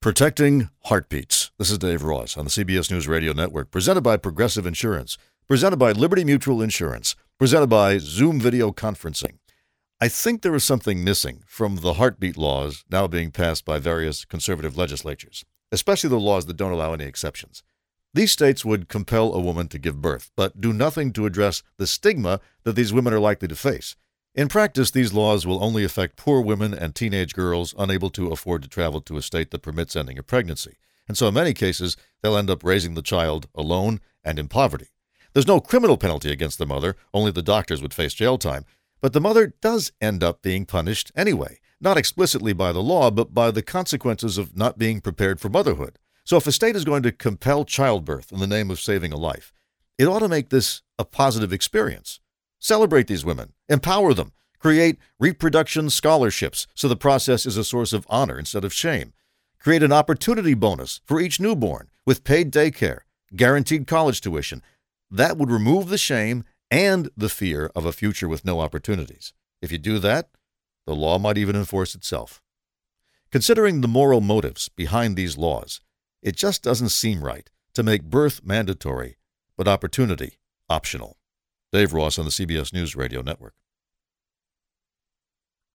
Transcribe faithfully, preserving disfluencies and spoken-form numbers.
Protecting Heartbeats. This is Dave Ross on the C B S News Radio Network, presented by Progressive Insurance, presented by Liberty Mutual Insurance, presented by Zoom Video Conferencing. I think there is something missing from the heartbeat laws now being passed by various conservative legislatures, especially the laws that don't allow any exceptions. These states would compel a woman to give birth, but do nothing to address the stigma that these women are likely to face. In practice, these laws will only affect poor women and teenage girls unable to afford to travel to a state that permits ending a pregnancy. And so in many cases, they'll end up raising the child alone and in poverty. There's no criminal penalty against the mother, only the doctors would face jail time. But the mother does end up being punished anyway, not explicitly by the law, but by the consequences of not being prepared for motherhood. So if a state is going to compel childbirth in the name of saving a life, it ought to make this a positive experience. Celebrate these women, empower them, create reproduction scholarships so the process is a source of honor instead of shame. Create an opportunity bonus for each newborn with paid daycare, guaranteed college tuition. That would remove the shame and the fear of a future with no opportunities. If you do that, the law might even enforce itself. Considering the moral motives behind these laws, it just doesn't seem right to make birth mandatory, but opportunity optional. Dave Ross on the C B S News Radio Network.